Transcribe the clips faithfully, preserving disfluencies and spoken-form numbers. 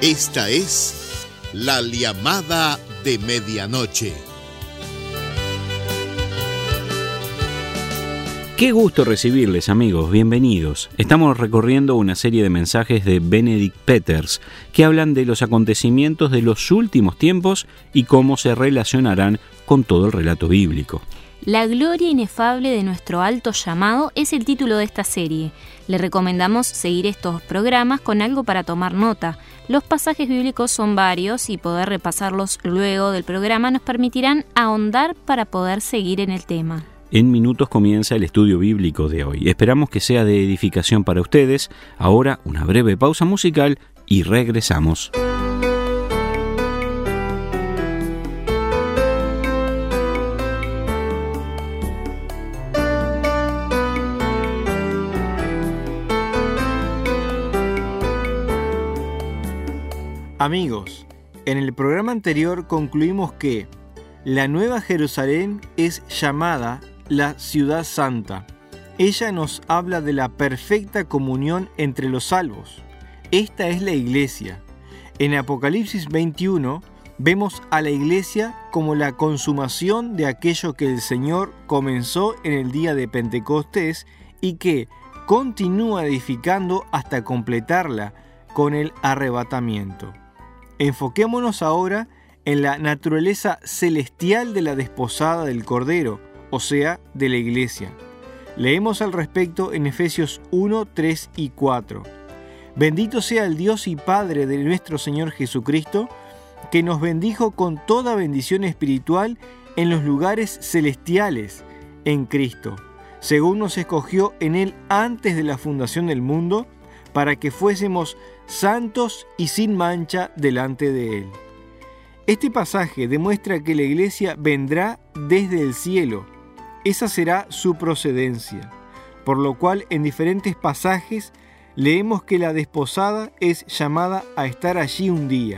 Esta es la llamada de medianoche. Qué gusto recibirles, amigos, bienvenidos. Estamos recorriendo una serie de mensajes de Benedict Peters que hablan de los acontecimientos de los últimos tiempos y cómo se relacionarán con todo el relato bíblico. La gloria inefable de nuestro alto llamado es el título de esta serie. Le recomendamos seguir estos programas con algo para tomar nota. Los pasajes bíblicos son varios y poder repasarlos luego del programa nos permitirán ahondar para poder seguir en el tema. En minutos comienza el estudio bíblico de hoy. Esperamos que sea de edificación para ustedes. Ahora una breve pausa musical y regresamos. Amigos, en el programa anterior concluimos que la Nueva Jerusalén es llamada la Ciudad Santa. Ella nos habla de la perfecta comunión entre los salvos. Esta es la Iglesia. En Apocalipsis veintiuno vemos a la Iglesia como la consumación de aquello que el Señor comenzó en el día de Pentecostés y que continúa edificando hasta completarla con el arrebatamiento. Enfoquémonos ahora en la naturaleza celestial de la desposada del Cordero, o sea, de la Iglesia. Leemos al respecto en Efesios uno, tres y cuatro. Bendito sea el Dios y Padre de nuestro Señor Jesucristo, que nos bendijo con toda bendición espiritual en los lugares celestiales en Cristo, según nos escogió en Él antes de la fundación del mundo, para que fuésemos santos y sin mancha delante de Él. Este pasaje demuestra que la Iglesia vendrá desde el cielo. Esa será su procedencia, por lo cual en diferentes pasajes leemos que la desposada es llamada a estar allí un día.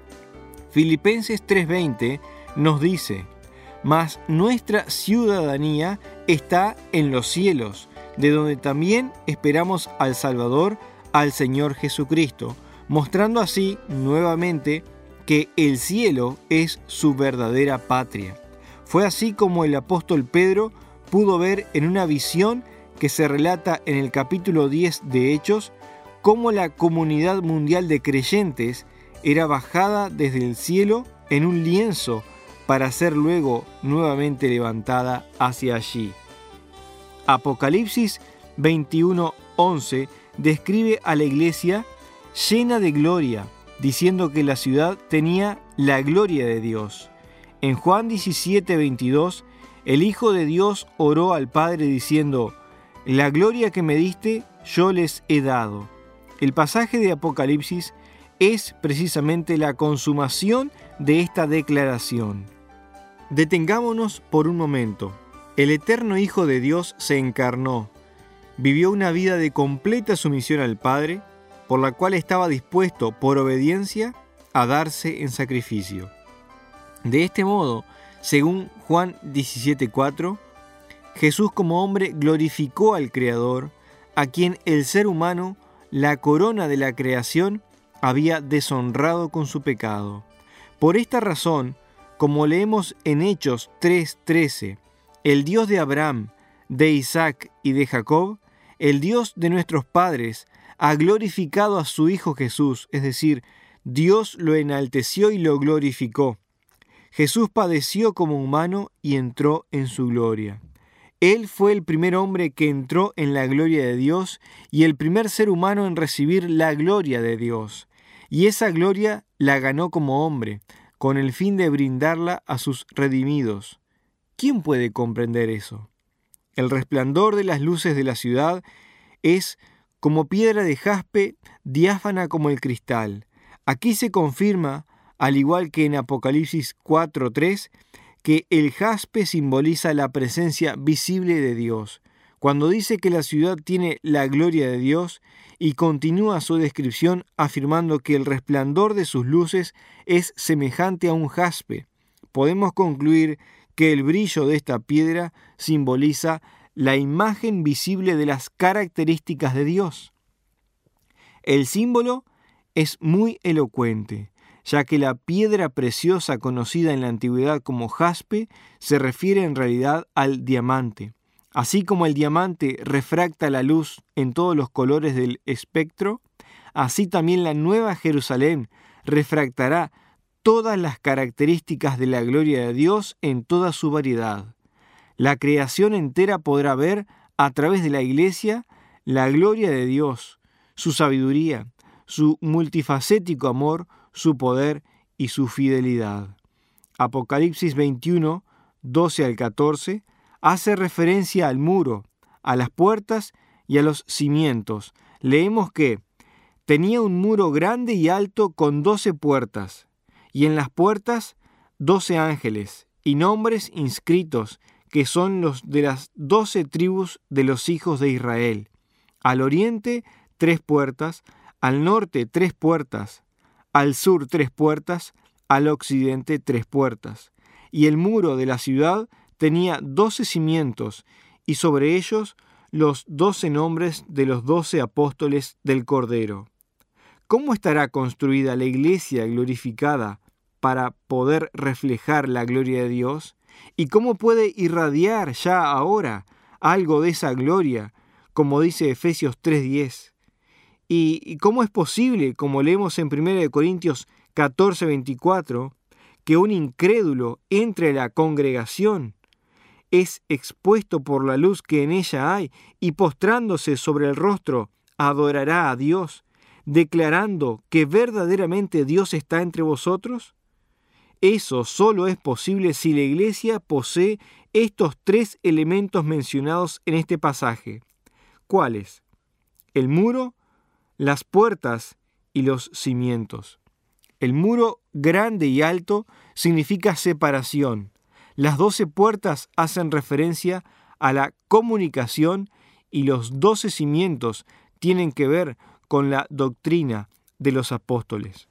Filipenses tres veinte nos dice: mas nuestra ciudadanía está en los cielos, de donde también esperamos al Salvador, al Señor Jesucristo, mostrando así nuevamente que el cielo es su verdadera patria. Fue así como el apóstol Pedro pudo ver en una visión que se relata en el capítulo diez de Hechos, cómo la comunidad mundial de creyentes era bajada desde el cielo en un lienzo para ser luego nuevamente levantada hacia allí. Apocalipsis veintiuno once describe a la Iglesia llena de gloria, diciendo que la ciudad tenía la gloria de Dios. En Juan diecisiete veintidós, el Hijo de Dios oró al Padre diciendo: la gloria que me diste, yo les he dado. El pasaje de Apocalipsis es precisamente la consumación de esta declaración. Detengámonos por un momento. El eterno Hijo de Dios se encarnó, vivió una vida de completa sumisión al Padre, por la cual estaba dispuesto, por obediencia, a darse en sacrificio. De este modo, según Juan diecisiete cuatro, Jesús como hombre glorificó al Creador, a quien el ser humano, la corona de la creación, había deshonrado con su pecado. Por esta razón, como leemos en Hechos tres trece, el Dios de Abraham, de Isaac y de Jacob, el Dios de nuestros padres, ha glorificado a su Hijo Jesús, es decir, Dios lo enalteció y lo glorificó. Jesús padeció como humano y entró en su gloria. Él fue el primer hombre que entró en la gloria de Dios y el primer ser humano en recibir la gloria de Dios. Y esa gloria la ganó como hombre, con el fin de brindarla a sus redimidos. ¿Quién puede comprender eso? El resplandor de las luces de la ciudad es como piedra de jaspe, diáfana como el cristal. Aquí se confirma, al igual que en Apocalipsis cuatro tres, que el jaspe simboliza la presencia visible de Dios. Cuando dice que la ciudad tiene la gloria de Dios y continúa su descripción afirmando que el resplandor de sus luces es semejante a un jaspe, podemos concluir que el brillo de esta piedra simboliza la imagen visible de las características de Dios. El símbolo es muy elocuente, ya que la piedra preciosa conocida en la antigüedad como jaspe se refiere en realidad al diamante. Así como el diamante refracta la luz en todos los colores del espectro, así también la Nueva Jerusalén refractará todas las características de la gloria de Dios en toda su variedad. La creación entera podrá ver a través de la Iglesia la gloria de Dios, su sabiduría, su multifacético amor, su poder y su fidelidad. Apocalipsis veintiuno, doce al catorce, hace referencia al muro, a las puertas y a los cimientos. Leemos que tenía un muro grande y alto con doce puertas, y en las puertas doce ángeles, y nombres inscritos, que son los de las doce tribus de los hijos de Israel. Al oriente, tres puertas, al norte, tres puertas, al sur, tres puertas, al occidente, tres puertas. Y el muro de la ciudad tenía doce cimientos, y sobre ellos los doce nombres de los doce apóstoles del Cordero. ¿Cómo estará construida la iglesia glorificada para poder reflejar la gloria de Dios? ¿Y cómo puede irradiar ya ahora algo de esa gloria, como dice Efesios tres diez? ¿Y cómo es posible, como leemos en primera de Corintios catorce veinticuatro, que un incrédulo entre a la congregación, es expuesto por la luz que en ella hay, y postrándose sobre el rostro, adorará a Dios, declarando que verdaderamente Dios está entre vosotros? Eso solo es posible si la iglesia posee estos tres elementos mencionados en este pasaje. ¿Cuáles? El muro, las puertas y los cimientos. El muro grande y alto significa separación. Las doce puertas hacen referencia a la comunicación y los doce cimientos tienen que ver con la doctrina de los apóstoles.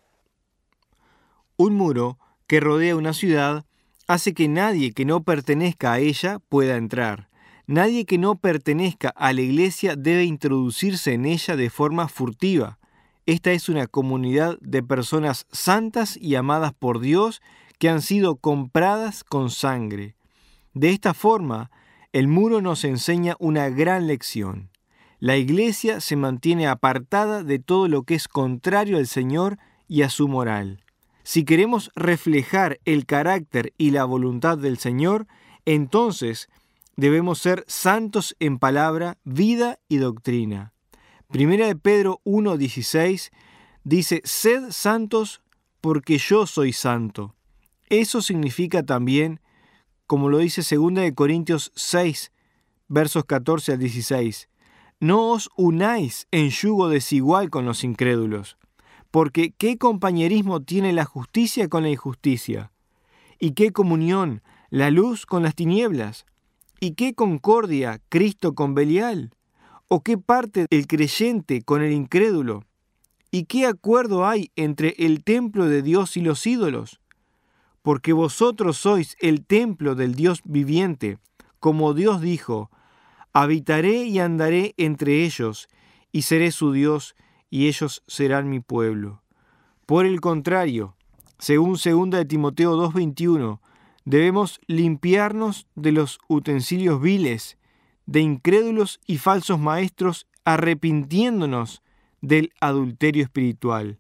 Un muro que rodea una ciudad hace que nadie que no pertenezca a ella pueda entrar. Nadie que no pertenezca a la iglesia debe introducirse en ella de forma furtiva. Esta es una comunidad de personas santas y amadas por Dios que han sido compradas con sangre. De esta forma, el muro nos enseña una gran lección. La iglesia se mantiene apartada de todo lo que es contrario al Señor y a su moral. Si queremos reflejar el carácter y la voluntad del Señor, entonces debemos ser santos en palabra, vida y doctrina. Primera de Pedro uno dieciséis dice, «Sed santos porque yo soy santo». Eso significa también, como lo dice segunda de Corintios seis, versos catorce al dieciséis, «No os unáis en yugo desigual con los incrédulos, porque ¿qué compañerismo tiene la justicia con la injusticia? ¿Y qué comunión la luz con las tinieblas? ¿Y qué concordia Cristo con Belial? ¿O qué parte el creyente con el incrédulo? ¿Y qué acuerdo hay entre el templo de Dios y los ídolos? Porque vosotros sois el templo del Dios viviente, como Dios dijo, habitaré y andaré entre ellos, y seré su Dios, y ellos serán mi pueblo. Por el contrario, según segunda de Timoteo dos veintiuno, debemos limpiarnos de los utensilios viles, de incrédulos y falsos maestros, arrepintiéndonos del adulterio espiritual.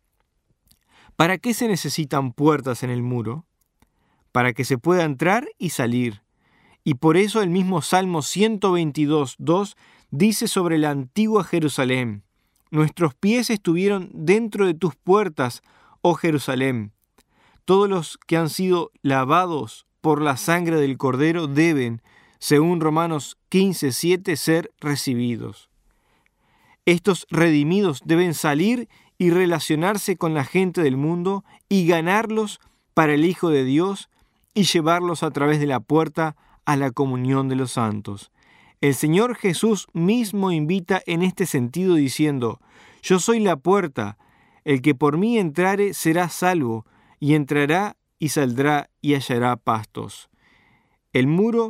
¿Para qué se necesitan puertas en el muro? Para que se pueda entrar y salir. Y por eso el mismo Salmo ciento veintidós, dos dice sobre la antigua Jerusalén, «Nuestros pies estuvieron dentro de tus puertas, oh Jerusalén. Todos los que han sido lavados por la sangre del Cordero deben, según Romanos quince, siete, ser recibidos». Estos redimidos deben salir y relacionarse con la gente del mundo y ganarlos para el Hijo de Dios y llevarlos a través de la puerta a la comunión de los santos. El Señor Jesús mismo invita en este sentido diciendo, «Yo soy la puerta, el que por mí entrare será salvo, y entrará y saldrá y hallará pastos». El muro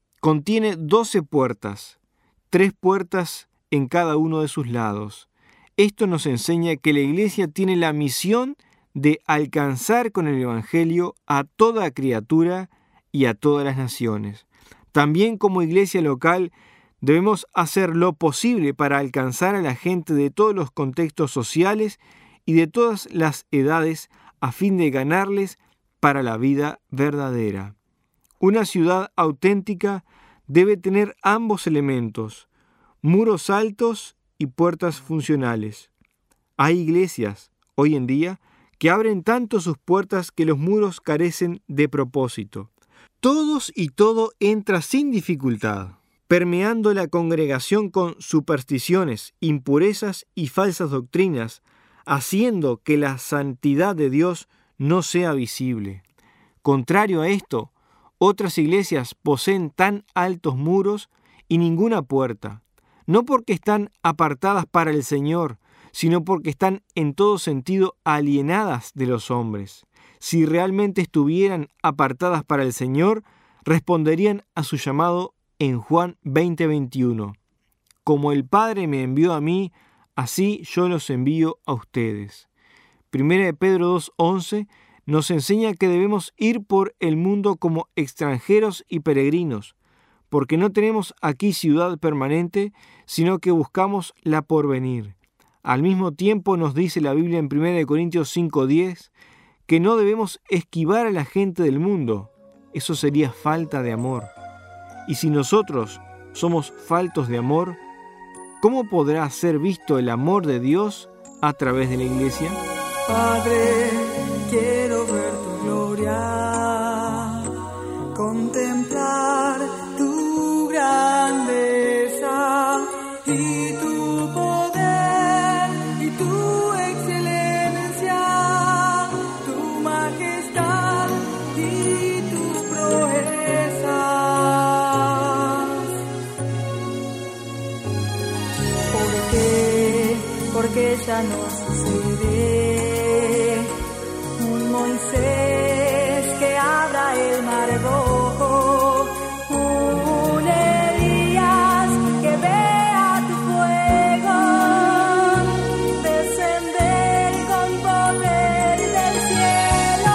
contiene doce puertas, tres puertas en cada uno de sus lados. esto nos enseña que la Iglesia tiene la misión de alcanzar con el Evangelio a toda criatura y a todas las naciones. También como iglesia local debemos hacer lo posible para alcanzar a la gente de todos los contextos sociales y de todas las edades a fin de ganarles para la vida verdadera. Una ciudad auténtica debe tener ambos elementos, muros altos y puertas funcionales. Hay iglesias, hoy en día, que abren tanto sus puertas que los muros carecen de propósito. Todos y todo entra sin dificultad, permeando la congregación con supersticiones, impurezas y falsas doctrinas, haciendo que la santidad de Dios no sea visible. Contrario a esto, otras iglesias poseen tan altos muros y ninguna puerta, no porque están apartadas para el Señor, sino porque están en todo sentido alienadas de los hombres. Si realmente estuvieran apartadas para el Señor, responderían a su llamado en Juan veinte veintiuno. Como el Padre me envió a mí, así yo los envío a ustedes. Primera de Pedro dos once nos enseña que debemos ir por el mundo como extranjeros y peregrinos, porque no tenemos aquí ciudad permanente, sino que buscamos la porvenir. Al mismo tiempo nos dice la Biblia en Primera de Corintios cinco diez que no debemos esquivar a la gente del mundo. Eso sería falta de amor. Y si nosotros somos faltos de amor, ¿cómo podrá ser visto el amor de Dios a través de la iglesia? Padre, quiero ver tu gloria, contemplar tu grandeza y tu poder y tu excelencia, tu majestad y tus proezas. ¿Por qué? Porque ya no sucede un Moisés que abra el mar rojo, un Elías que vea tu fuego descender con poder del cielo.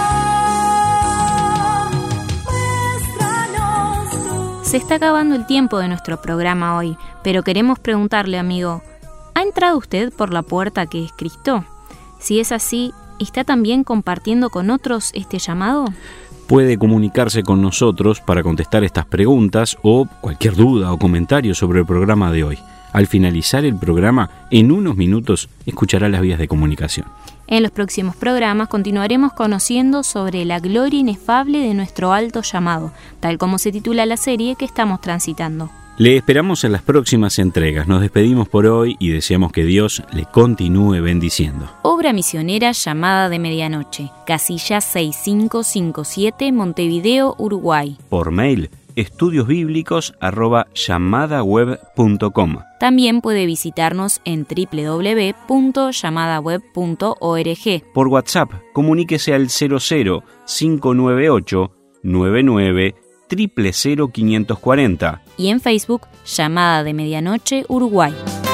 Muéstranos tu... Se está acabando el tiempo de nuestro programa hoy, pero queremos preguntarle, amigo, ¿ha entrado usted por la puerta que es Cristo? Si es así, ¿está también compartiendo con otros este llamado? Puede comunicarse con nosotros para contestar estas preguntas o cualquier duda o comentario sobre el programa de hoy. Al finalizar el programa, en unos minutos escuchará las vías de comunicación. En los próximos programas continuaremos conociendo sobre la gloria inefable de nuestro alto llamado, tal como se titula la serie que estamos transitando. Le esperamos en las próximas entregas. Nos despedimos por hoy y deseamos que Dios le continúe bendiciendo. Obra misionera Llamada de Medianoche, casilla seis cinco cinco siete, Montevideo, Uruguay. Por mail, estudiosbíblicos arroba llamadaweb punto com. También puede visitarnos en doble u doble u doble u punto llamadaweb punto org. Por WhatsApp, comuníquese al cero cero cinco nueve ocho nueve nueve cero cero cero quinientos cuarenta. Y en Facebook, Llamada de Medianoche, Uruguay.